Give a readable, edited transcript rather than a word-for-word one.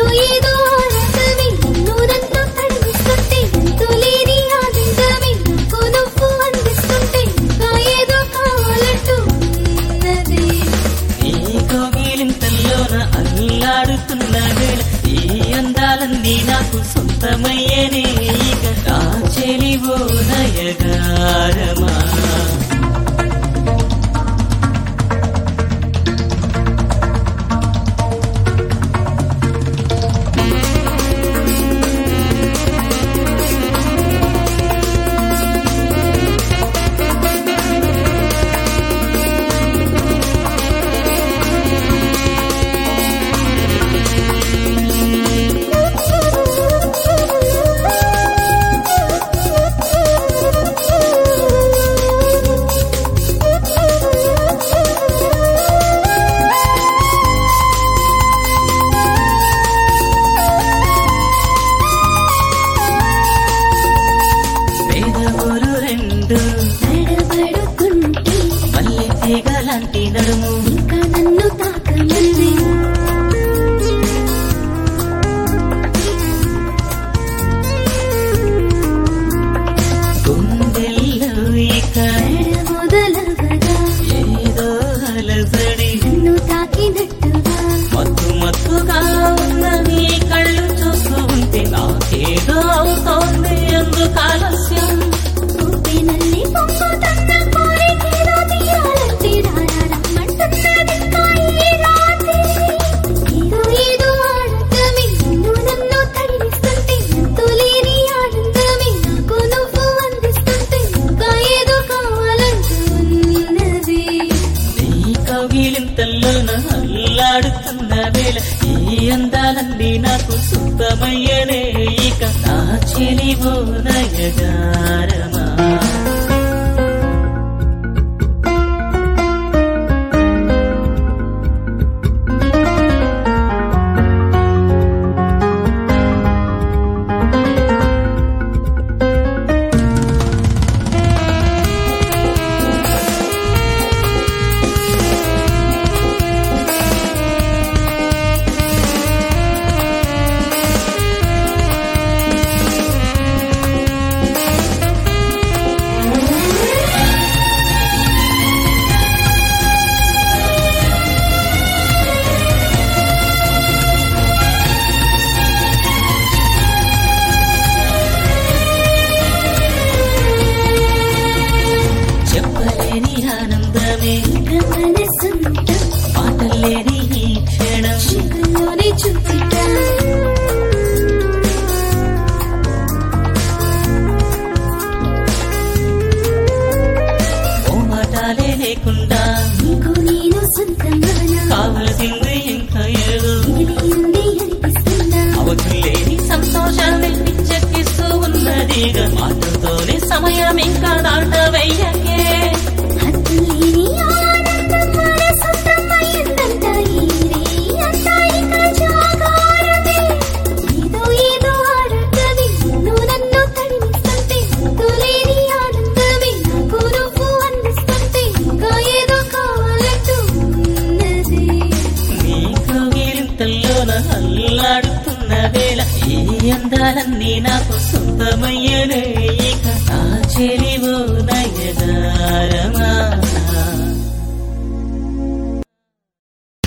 ఏదో ఆనందమే నిన్ను నన్ను తడిస్తుంటే ఎంతోలేని ఆనందమే నాకు నువ్వు అందిస్తుంటే ఇంకా ఏదో కావాలంటూ ఉన్నది ఈ కోగిలింతల్లోన అల్లాడుతున్న వేళ ఈ అందాలన్నీ నాకు సొంతమయ్యేనే ఇక నా చెలివో నయగారమా నడబడుతుంటే మల్లె తీగలాంటి నడుము ఇంకా నన్ను తాకమంది గుండెల్లో ఇక మొదలవగా ఏదో అలజడి నన్ను తాకినట్టుగా మత్తు మత్తుగా ఉన్న నీ కళ్ళు చూస్తూ ఉంటే నాకేదో అవుతోంది ఎందుకు ఆలస్యం ఊపినల్లి పొంగుతున్న కోరికేదో తీరాలంటే రారమ్మంటున్నది ఇంకా ఈ రాత్రి ఏదో ఏదో ఆనందమే నిన్ను నన్ను తడిస్తుంటే ఎంతోలేని ఆనందమే నాకు నువ్వు అందిస్తుంటే ఇంకా ఏదో కావాలంటున్నది నీ కౌగిలింతల్లోన అల్లాడుతున్న వేళ ఈ అందాలన్నీ నాకు సొంతమయ్యనే ఇక నా చెలివో నయగారమా చెప్పలేని ఆనందమే మనసంతా మాటలేని ఈ క్షణం శివలోనే చూపిటా ఓ మాటాలే లేకుండా నీకు నేను సొంతంగానా కావలసింది ఇంకా ఏదో మిగిలింది అనిపిస్తుందా అవధులేని సంతోషాన్ని పిచ్చెక్కిస్తూ ఉన్నదిగా మాటలతోనే సమయం ఇంకా దాటవయ్యకే హద్దులేని ఆనందం మన సొంతమయ్యిందంట ఈరే అంతా ఇక జాగారమే ఏదో ఏదో ఆనందమే నిన్ను నన్ను తడిస్తుంటే ఎంతోలేని ఆనందమే నాకు నువ్వు అందిస్తుంటే ఇంకా ఏదో కావాలంటూ ఉన్నది నీ కౌగిలింతల్లోన అల్లాడుతున్న వేళ ఈ అందాలన్నీ నాకు సొంతమయ్యనే ఇక